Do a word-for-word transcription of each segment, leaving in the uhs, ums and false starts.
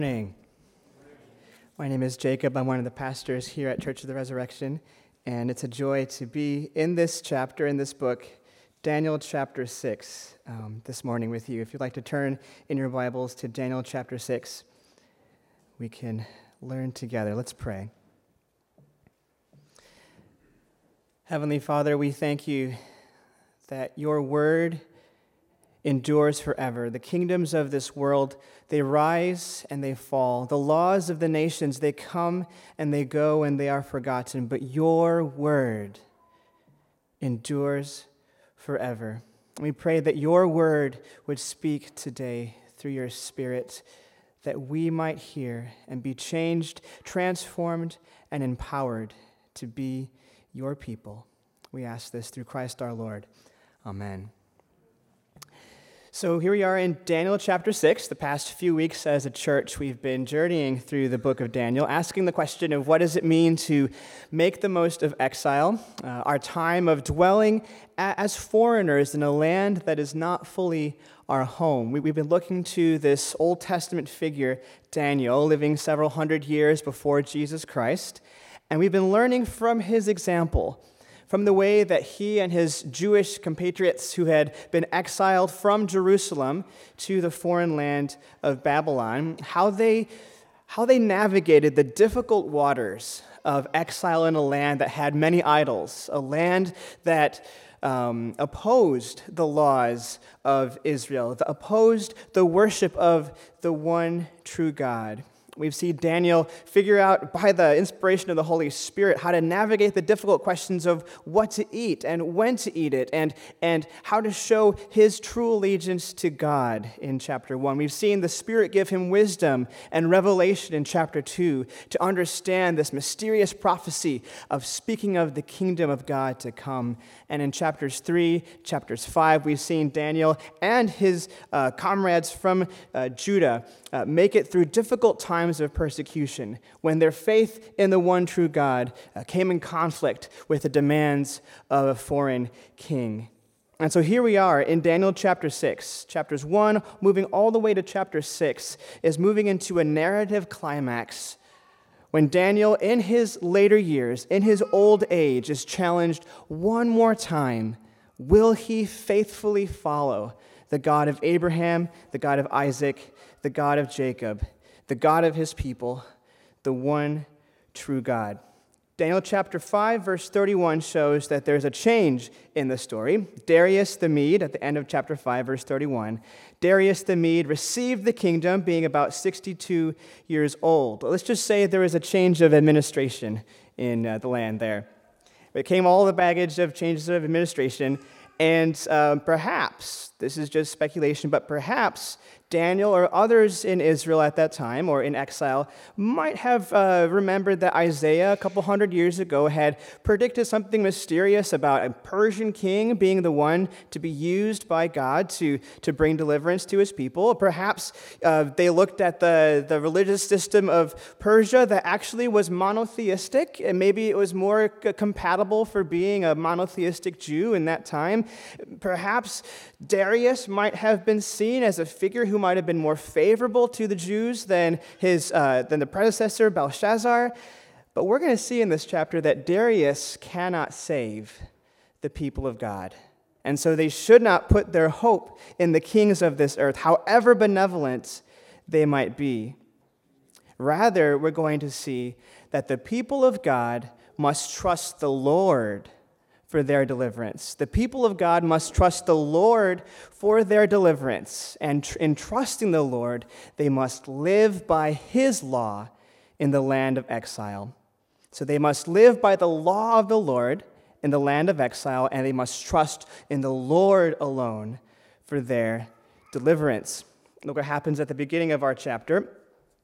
Morning. My name is Jacob. I'm one of the pastors here at Church of the Resurrection, and it's a joy to be in this chapter, in this book, Daniel chapter six, um, this morning with you. If you'd like to turn in your Bibles to Daniel chapter six, we can learn together. Let's pray. Heavenly Father, we thank you that your word endures forever. The kingdoms of this world, they rise and they fall. The laws of the nations, they come and they go and they are forgotten. But your word endures forever. We pray that your word would speak today through your Spirit, that we might hear and be changed, transformed, and empowered to be your people. We ask this through Christ our Lord. Amen. So here we are in Daniel chapter six. The past few weeks as a church, we've been journeying through the book of Daniel, asking the question of what does it mean to make the most of exile, uh, our time of dwelling a- as foreigners in a land that is not fully our home. We- we've been looking to this Old Testament figure, Daniel, living several hundred years before Jesus Christ, and we've been learning from his example, from the way that he and his Jewish compatriots who had been exiled from Jerusalem to the foreign land of Babylon, how they, how they navigated the difficult waters of exile in a land that had many idols, a land that um, opposed the laws of Israel, that opposed the worship of the one true God. We've seen Daniel figure out, by the inspiration of the Holy Spirit, how to navigate the difficult questions of what to eat and when to eat it, and, and how to show his true allegiance to God in chapter one. We've seen the Spirit give him wisdom and revelation in chapter two to understand this mysterious prophecy of speaking of the kingdom of God to come. And in chapters three, chapters five, we've seen Daniel and his uh, comrades from uh, Judah uh, make it through difficult times of persecution, when their faith in the one true God uh, came in conflict with the demands of a foreign king. And so here we are in Daniel chapter six. Chapters one, moving all the way to chapter six, is moving into a narrative climax when Daniel, in his later years, in his old age, is challenged one more time. Will he faithfully follow the God of Abraham, the God of Isaac, the God of Jacob, the God of his people, the one true God? Daniel chapter five, verse thirty-one shows that there's a change in the story. Darius the Mede, at the end of chapter five, verse thirty-one, Darius the Mede received the kingdom being about sixty-two years old. Let's just say there was a change of administration in uh, the land there. It came all the baggage of changes of administration, and uh, perhaps, this is just speculation, but perhaps Daniel or others in Israel at that time, or in exile, might have uh, remembered that Isaiah a couple hundred years ago had predicted something mysterious about a Persian king being the one to be used by God to, to bring deliverance to his people. Perhaps uh, they looked at the, the religious system of Persia that actually was monotheistic, and maybe it was more c- compatible for being a monotheistic Jew in that time. Perhaps Darius might have been seen as a figure who might have been more favorable to the Jews than his uh, than the predecessor, Belshazzar. But we're going to see in this chapter that Darius cannot save the people of God. And so they should not put their hope in the kings of this earth, however benevolent they might be. Rather, we're going to see that the people of God must trust the Lord for their deliverance. The people of God must trust the Lord for their deliverance. And tr- in trusting the Lord, they must live by his law in the land of exile. So they must live by the law of the Lord in the land of exile, and they must trust in the Lord alone for their deliverance. Look what happens at the beginning of our chapter.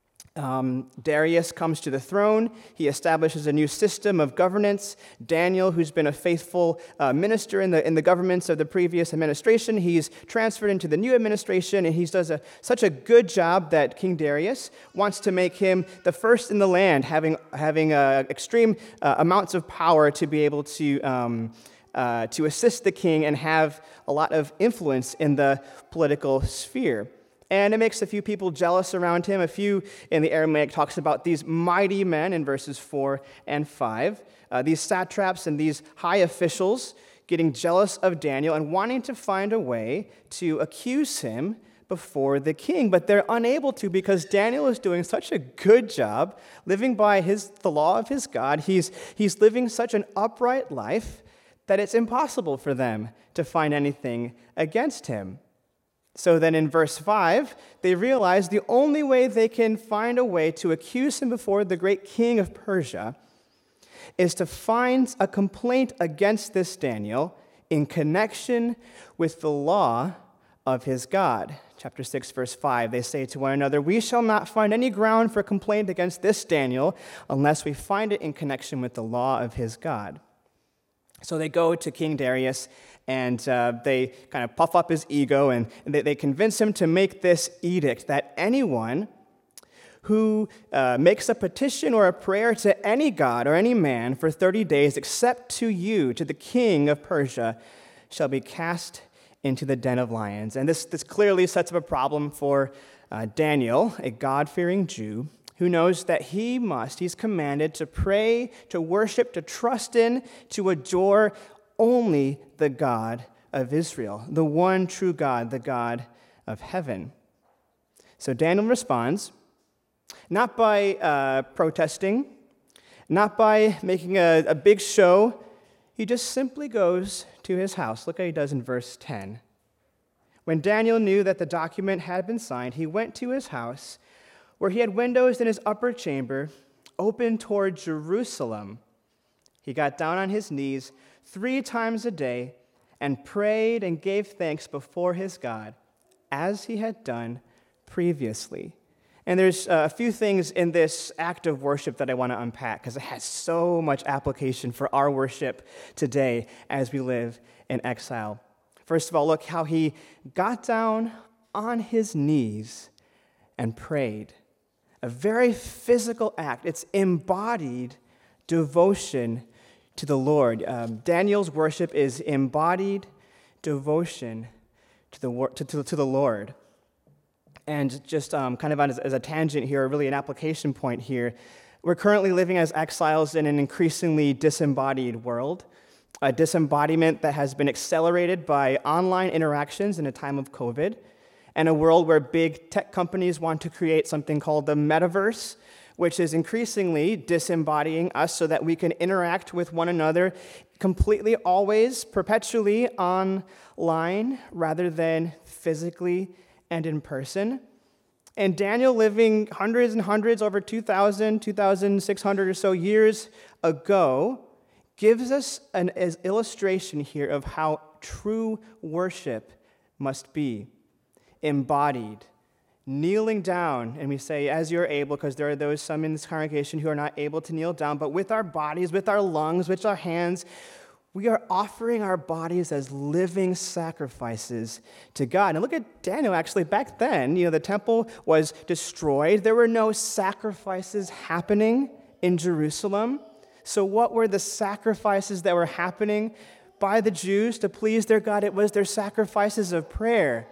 Um, Darius comes to the throne. He establishes a new system of governance. Daniel, who's been a faithful uh, minister in the in the governments of the previous administration, he's transferred into the new administration, and he does a, such a good job that King Darius wants to make him the first in the land, having having uh, extreme uh, amounts of power to be able to um, uh, to assist the king and have a lot of influence in the political sphere. And it makes a few people jealous around him. A few in the Aramaic talks about these mighty men in verses four and five. Uh, these satraps and these high officials getting jealous of Daniel and wanting to find a way to accuse him before the king. But they're unable to because Daniel is doing such a good job living by his the law of his God. He's, he's living such an upright life that it's impossible for them to find anything against him. So then in verse five, they realize the only way they can find a way to accuse him before the great king of Persia is to find a complaint against this Daniel in connection with the law of his God. Chapter six, verse five, they say to one another, "We shall not find any ground for complaint against this Daniel unless we find it in connection with the law of his God." So they go to King Darius, and uh, they kind of puff up his ego, and they, they convince him to make this edict that anyone who uh, makes a petition or a prayer to any god or any man for thirty days, except to you, to the king of Persia, shall be cast into the den of lions. And this, this clearly sets up a problem for uh, Daniel, a God-fearing Jew, who knows that he must, he's commanded to pray, to worship, to trust in, to adore only the God of Israel, the one true God, the God of heaven. So Daniel responds, not by uh, protesting, not by making a, a big show. He just simply goes to his house. Look how he does in verse ten. When Daniel knew that the document had been signed, he went to his house, where he had windows in his upper chamber open toward Jerusalem. He got down on his knees three times a day and prayed and gave thanks before his God, as he had done previously. And there's a few things in this act of worship that I want to unpack because it has so much application for our worship today as we live in exile. First of all, look how he got down on his knees and prayed. A very physical act. It's embodied devotion to the Lord. Um, Daniel's worship is embodied devotion to the, to, to, to the Lord. And just um, kind of as, as a tangent here, or really an application point here, we're currently living as exiles in an increasingly disembodied world, a disembodiment that has been accelerated by online interactions in a time of COVID, and a world where big tech companies want to create something called the metaverse, which is increasingly disembodying us so that we can interact with one another completely, always, perpetually online rather than physically and in person. And Daniel, living hundreds and hundreds, over two thousand, two thousand six hundred or so years ago, gives us an illustration here of how true worship must be. Embodied, kneeling down, and we say, as you're able, because there are those, some in this congregation who are not able to kneel down, but with our bodies, with our lungs, with our hands, we are offering our bodies as living sacrifices to God. And look at Daniel, actually, back then, you know, the temple was destroyed. There were no sacrifices happening in Jerusalem. So what were the sacrifices that were happening by the Jews to please their God? It was their sacrifices of prayer.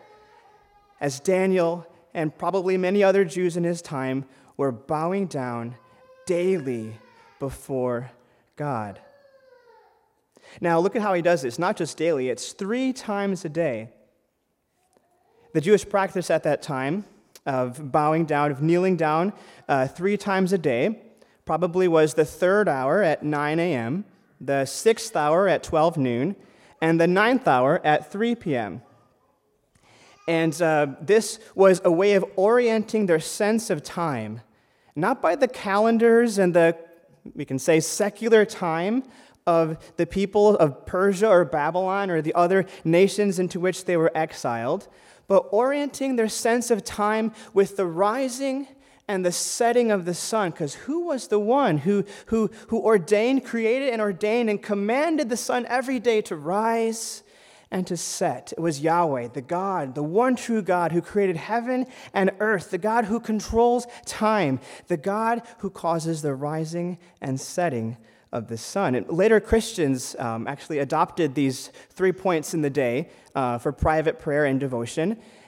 As Daniel and probably many other Jews in his time were bowing down daily before God. Now, look at how he does this. Not just daily, it's three times a day. The Jewish practice at that time of bowing down, of kneeling down uh, three times a day, probably was the third hour at nine a.m., the sixth hour at twelve noon, and the ninth hour at three p.m. And uh, this was a way of orienting their sense of time, not by the calendars and the, we can say, secular time of the people of Persia or Babylon or the other nations into which they were exiled, but orienting their sense of time with the rising and the setting of the sun. Because who was the one who, who, who ordained, created and ordained and commanded the sun every day to rise and to set? It was Yahweh, the God, the one true God who created heaven and earth, the God who controls time, the God who causes the rising and setting of the sun. And later Christians um, actually adopted these three points in the day uh, for private prayer and devotion.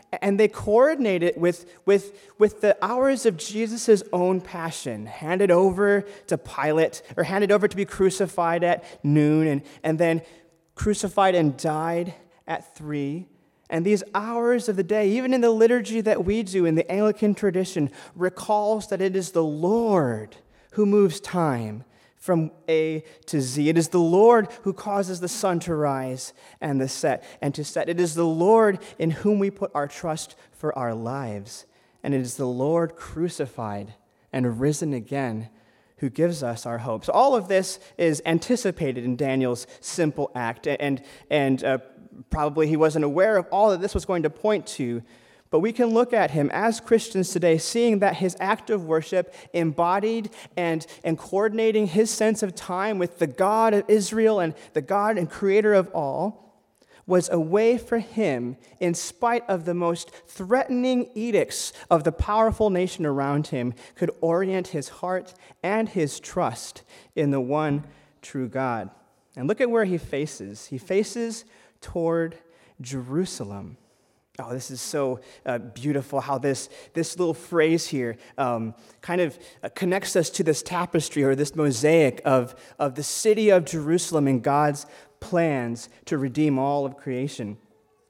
and they coordinate it with, with, with the hours of Jesus' own passion, handed over to Pilate, or handed over to be crucified at noon, and, and then crucified and died at three. And these hours of the day, even in the liturgy that we do in the Anglican tradition, recalls that it is the Lord who moves time from A to Z. It is the Lord who causes the sun to rise and the set and to set. It is the Lord in whom we put our trust for our lives. And it is the Lord crucified and risen again who gives us our hope. So all of this is anticipated in Daniel's simple act. And, and uh, probably he wasn't aware of all that this was going to point to. But we can look at him as Christians today, seeing that his act of worship embodied and, and coordinating his sense of time with the God of Israel and the God and creator of all was a way for him, in spite of the most threatening edicts of the powerful nation around him, could orient his heart and his trust in the one true God. And look at where he faces. He faces toward Jerusalem. Oh, this is so uh, beautiful how this, this little phrase here um, kind of uh, connects us to this tapestry or this mosaic of, of the city of Jerusalem and God's plans to redeem all of creation.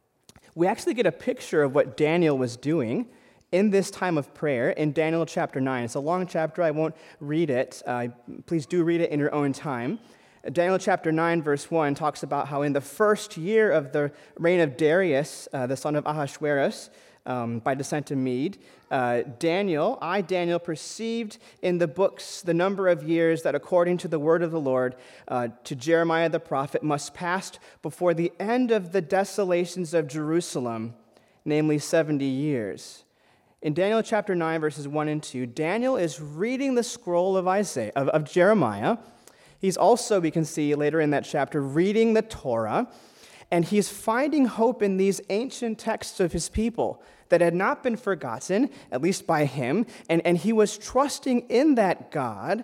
We actually get a picture of what Daniel was doing in this time of prayer in Daniel chapter nine. It's a long chapter. I won't read it. Uh, please do read it in your own time. Daniel chapter nine, verse one, talks about how in the first year of the reign of Darius, uh, the son of Ahasuerus, um, by descent of Mede, uh, Daniel, I, Daniel, perceived in the books the number of years that, according to the word of the Lord, uh, to Jeremiah the prophet, must pass before the end of the desolations of Jerusalem, namely seventy years. In Daniel chapter nine, verses one and two, Daniel is reading the scroll of Isaiah, of, of Jeremiah. He's also, we can see later in that chapter, reading the Torah, and he's finding hope in these ancient texts of his people that had not been forgotten, at least by him, and, and he was trusting in that God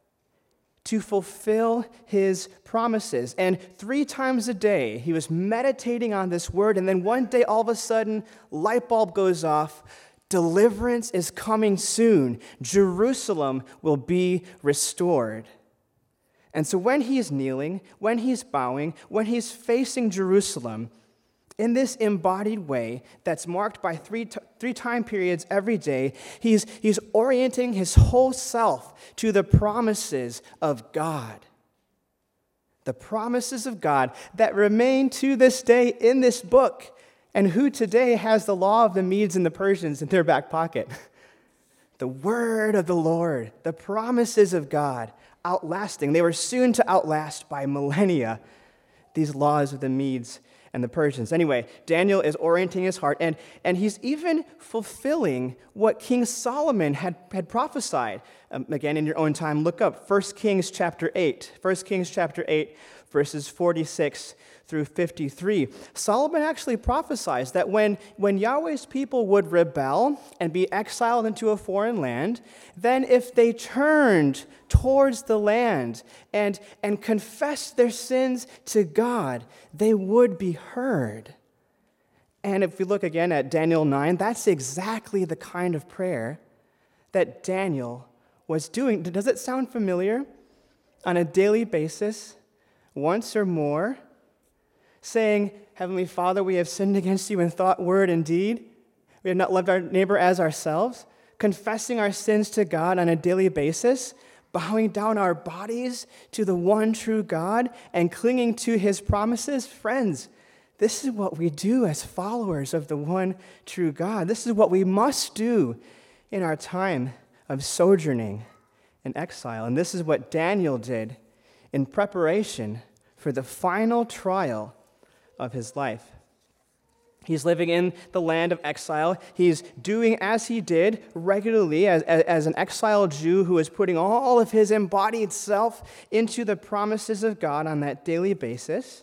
to fulfill his promises. And three times a day, he was meditating on this word, and then one day, all of a sudden, light bulb goes off. Deliverance is coming soon. Jerusalem will be restored. And so when he is kneeling, when he's bowing, when he's facing Jerusalem, in this embodied way that's marked by three, t- three time periods every day, he's, he's orienting his whole self to the promises of God. The promises of God that remain to this day in this book, and who today has the law of the Medes and the Persians in their back pocket. The word of the Lord, the promises of God, outlasting. They were soon to outlast by millennia these laws of the Medes and the Persians. Anyway, Daniel is orienting his heart, and, and he's even fulfilling what King Solomon had, had prophesied. Um, again, in your own time, look up First Kings chapter eight. First Kings chapter eight, verses forty-six through fifty-three. Solomon actually prophesies that when, when Yahweh's people would rebel and be exiled into a foreign land, then if they turned towards the land and, and confessed their sins to God, they would be heard. And if we look again at Daniel nine, that's exactly the kind of prayer that Daniel was doing. Does it sound familiar? On a daily basis, once or more, saying, Heavenly Father, we have sinned against you in thought, word, and deed. We have not loved our neighbor as ourselves. Confessing our sins to God on a daily basis, bowing down our bodies to the one true God, and clinging to his promises. Friends, this is what we do as followers of the one true God. This is what we must do in our time of sojourning in exile. And this is what Daniel did in preparation for the final trial of his life. He's living in the land of exile. He's doing as he did regularly as, as, as an exiled Jew who is putting all of his embodied self into the promises of God on that daily basis.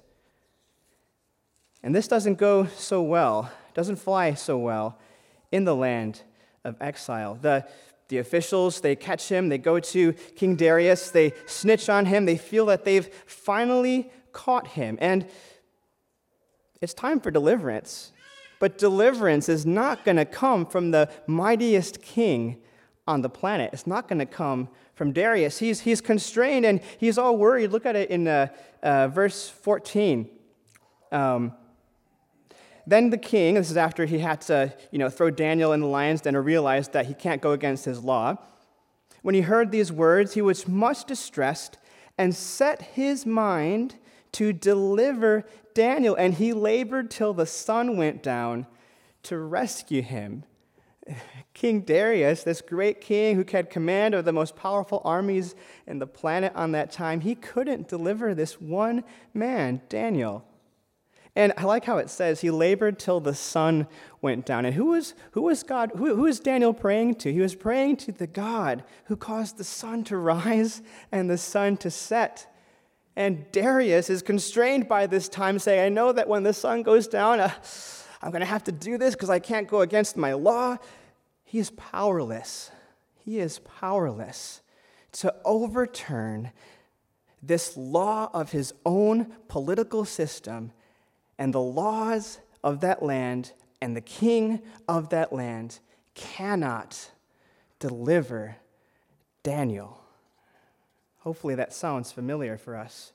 And this doesn't go so well, doesn't fly so well in the land of exile. The, the officials, they catch him, they go to King Darius, they snitch on him, they feel that they've finally caught him. And it's time for deliverance. But deliverance is not going to come from the mightiest king on the planet. It's not going to come from Darius. He's, he's constrained and he's all worried. Look at it in uh, uh, verse fourteen. Um, Then the king, this is after he had to, you know, throw Daniel in the lion's den and realized that he can't go against his law. When he heard these words, he was much distressed and set his mind to deliver Daniel. And he labored till the sun went down to rescue him. King Darius, this great king who had command of the most powerful armies in the planet on that time, he couldn't deliver this one man, Daniel. And I like how it says he labored till the sun went down. And who was who was God? Who, who was Daniel praying to? He was praying to the God who caused the sun to rise and the sun to set. And Darius is constrained by this time, saying, "I know that when the sun goes down, uh, I'm going to have to do this because I can't go against my law." He is powerless. He is powerless to overturn this law of his own political system and the laws of that land, and the king of that land cannot deliver Daniel. Hopefully that sounds familiar for us.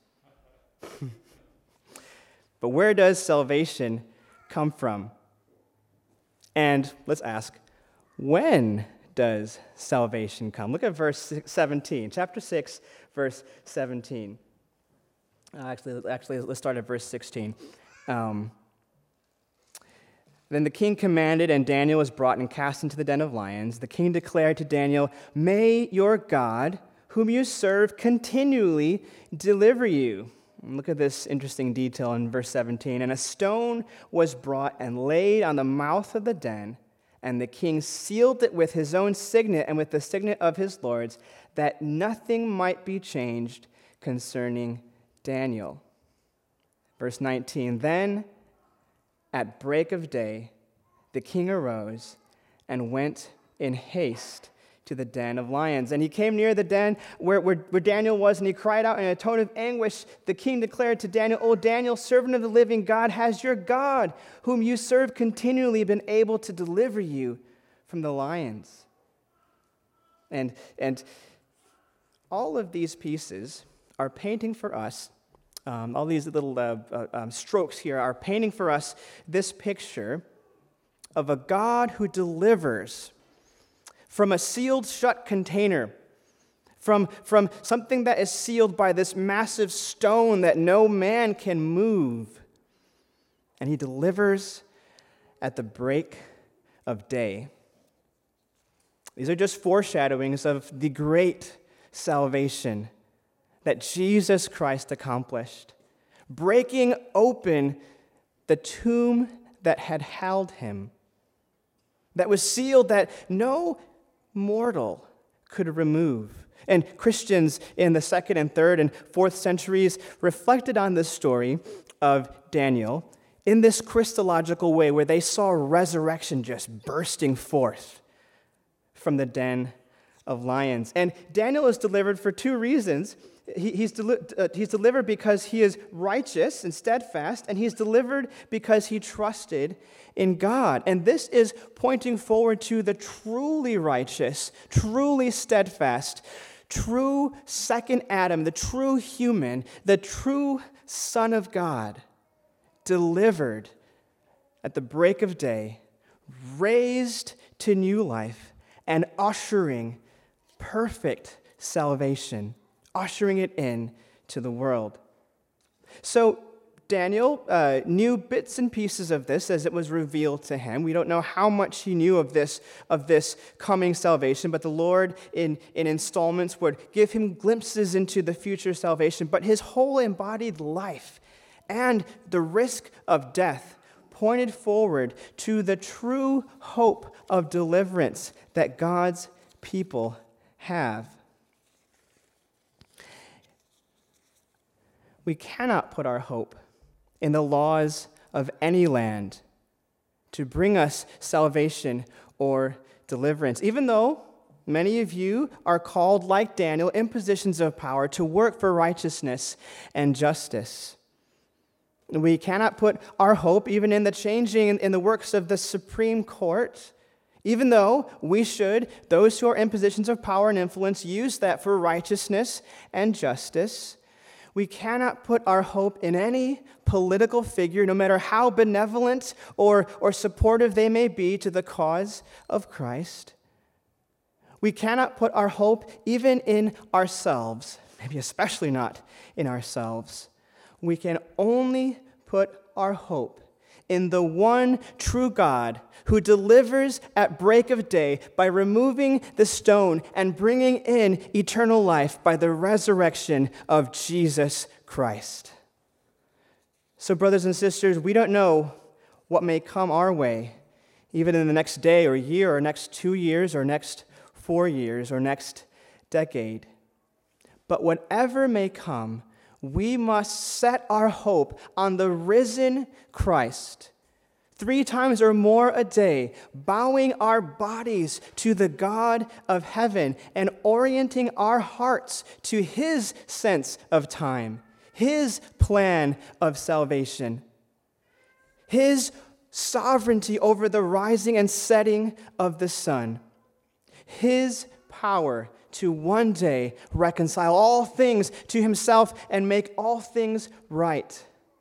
But where does salvation come from? And let's ask, when does salvation come? Look at verse seventeen, chapter six, verse seventeen. Uh, actually, actually, let's start at verse sixteen. Um, then the king commanded, and Daniel was brought and cast into the den of lions. The king declared to Daniel, "May your God, whom you serve, continually deliver you." And look at this interesting detail in verse seventeen. "And a stone was brought and laid on the mouth of the den, and the king sealed it with his own signet and with the signet of his lords, that nothing might be changed concerning Daniel." Verse nineteen, "Then at break of day, the king arose and went in haste to the den of lions. And he came near the den where, where, where Daniel was, and he cried out in a tone of anguish. The king declared to Daniel, 'O Daniel, servant of the living God, has your God, whom you serve continually, been able to deliver you from the lions?'" And, and all of these pieces are painting for us Um, all these little uh, uh, um, strokes here are painting for us this picture of a God who delivers from a sealed shut container, from, from something that is sealed by this massive stone that no man can move. And he delivers at the break of day. These are just foreshadowings of the great salvation that Jesus Christ accomplished, breaking open the tomb that had held him, that was sealed, that no mortal could remove. And Christians in the second and third and fourth centuries reflected on this story of Daniel in this Christological way, where they saw resurrection just bursting forth from the den of lions. And Daniel is delivered for two reasons. He, he's, deli- uh, he's delivered because he is righteous and steadfast, and he's delivered because he trusted in God. And this is pointing forward to the truly righteous, truly steadfast, true second Adam, the true human, the true Son of God, delivered at the break of day, raised to new life, and ushering perfect salvation, ushering it in to the world. So Daniel uh, knew bits and pieces of this as it was revealed to him. We don't know how much he knew of this, of this coming salvation, but the Lord in, in installments would give him glimpses into the future salvation. But his whole embodied life and the risk of death pointed forward to the true hope of deliverance that God's people have. We cannot put our hope in the laws of any land to bring us salvation or deliverance, even though many of you are called, like Daniel, in positions of power to work for righteousness and justice. We cannot put our hope even in the changing in the works of the Supreme Court, even though we should, those who are in positions of power and influence, use that for righteousness and justice. We cannot put our hope in any political figure, no matter how benevolent or, or supportive they may be to the cause of Christ. We cannot put our hope even in ourselves, maybe especially not in ourselves. We can only put our hope in the one true God who delivers at break of day by removing the stone and bringing in eternal life by the resurrection of Jesus Christ. So, brothers and sisters, we don't know what may come our way, even in the next day or year or next two years or next four years or next decade. But whatever may come, we must set our hope on the risen Christ, three times or more a day, bowing our bodies to the God of heaven and orienting our hearts to his sense of time, his plan of salvation, his sovereignty over the rising and setting of the sun, his power to one day reconcile all things to himself and make all things right.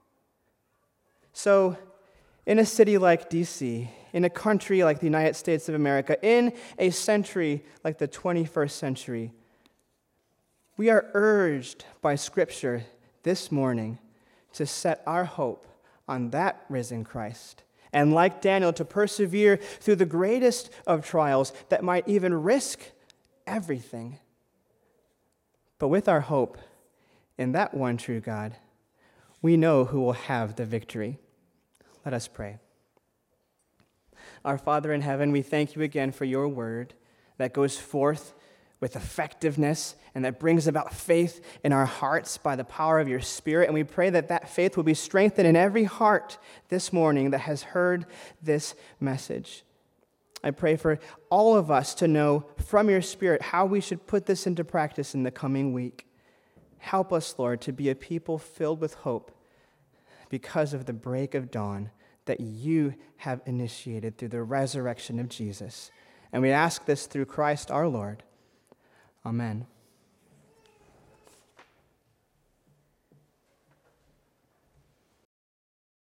So, in a city like D C, in a country like the United States of America, in a century like the twenty-first century, we are urged by Scripture this morning to set our hope on that risen Christ, and like Daniel, to persevere through the greatest of trials that might even risk everything. But with our hope in that one true God, we know who will have the victory. Let us pray. Our Father in heaven, we thank you again for your word that goes forth with effectiveness and that brings about faith in our hearts by the power of your Spirit. And we pray that that faith will be strengthened in every heart this morning that has heard this message. I pray for all of us to know from your Spirit how we should put this into practice in the coming week. Help us, Lord, to be a people filled with hope because of the break of dawn that you have initiated through the resurrection of Jesus. And we ask this through Christ our Lord. Amen.